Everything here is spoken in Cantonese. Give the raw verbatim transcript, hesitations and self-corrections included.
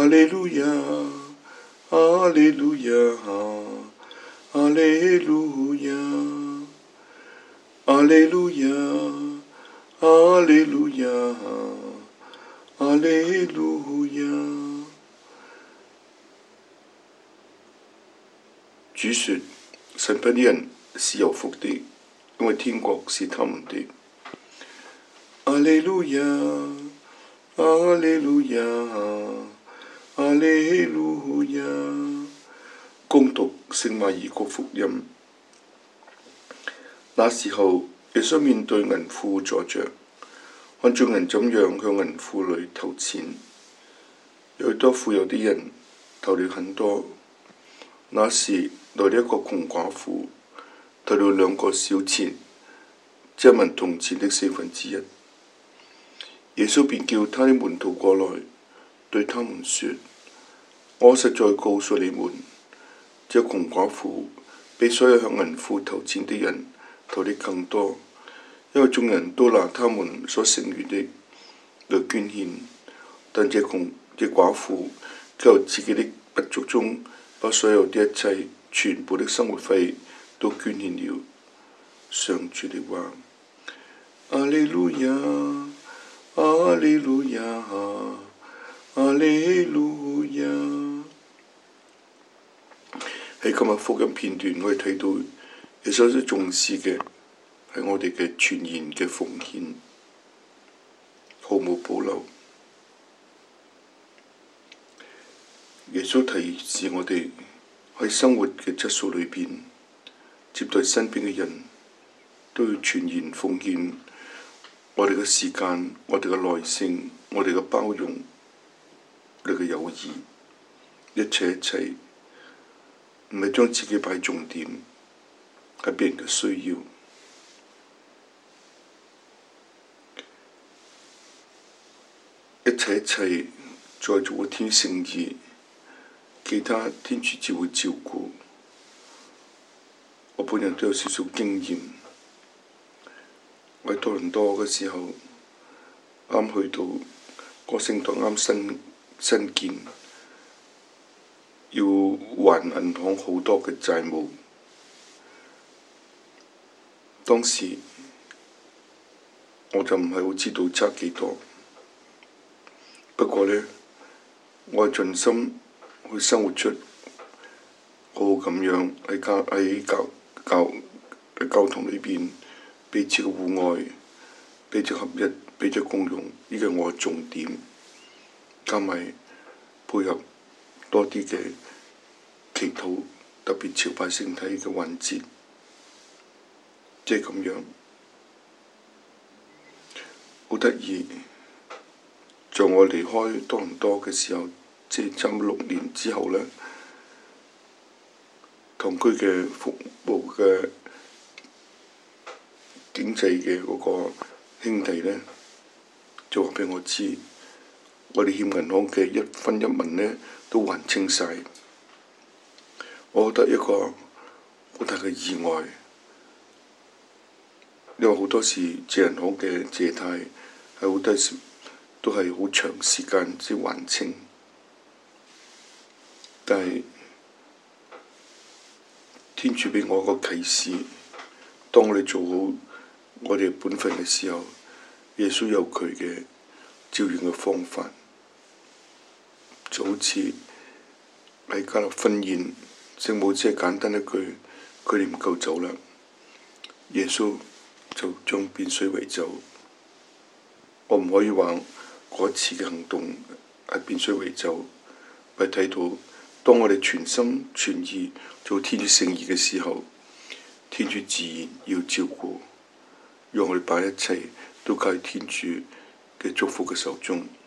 哈利路亞，哈利路亞，哈利路亞，哈利路亞，哈利路亞，哈利路亞。主說：神貧的人是有福的，因為天國是他們的。哈利路亞，哈利路亞，哈利路亞。恭讀聖馬爾谷福音。那時候，耶穌面對銀庫坐着，看眾人怎樣向銀庫裏投錢。有許多富有的人投了很多。那時來了一個窮寡婦，投了兩個小錢，即一文銅錢的四分之一。耶穌便叫他的門徒過來，對他們說：我實在告訴你們，這窮寡婦比所有向銀庫投錢的人投的更多，因為眾人都拿他們所剩餘的來捐獻，但這窮這寡婦卻由自己的不足中把所有的一切全部的生活費都捐獻了。上主的話。阿利路亞，阿利路亞，阿利路亞。喺今日福音片段，我哋睇到耶穌所重視嘅係我哋嘅全然嘅奉獻，毫無保留。耶穌提示我哋喺生活嘅質素裏邊，接待身邊嘅人都要全然奉獻我哋嘅時間、我哋嘅耐性、我哋嘅包容、我哋嘅友誼，一切一切，唔係將自己擺重點，係別人嘅需要。一切一切，在做個天聖意，其他天主只會照顧。我本人都有少少經驗。我喺多倫多嘅時候，啱去到個聖堂，啱新新建，要還銀行好多嘅債務。當時我就唔係好知道差幾多，不過呢，我係盡心去生活出好好咁樣喺教喺教教喺教堂裏邊彼此嘅互愛、彼此合一、彼此共融，呢個係我嘅重點。加埋配合多啲嘅祈禱，特別朝拜聖體嘅環節，即係咁樣，好得意。在我離開多倫多嘅時候，即係差唔多六年之後呢，同區嘅服務嘅經濟嘅嗰個兄弟呢，就話畀我知，我哋欠銀行嘅一分一文呢都還清晒。我覺得一個好大嘅意外，因為好多時借銀行嘅借貸係好多時都係好長時間先還清，但係天主畀我一個啟示，當我哋做好我哋本分嘅時候，耶穌有佢嘅照應嘅方法，就好似喺加勒婚宴，聖母只係簡單一句，佢哋唔夠酒啦，耶穌就將變水為酒。我唔可以話嗰次嘅行動係變水為酒，係睇到當我哋全心全意做天主聖意嘅時候，天主自然要照顧，讓我哋把一切都交喺天主嘅祝福嘅手中。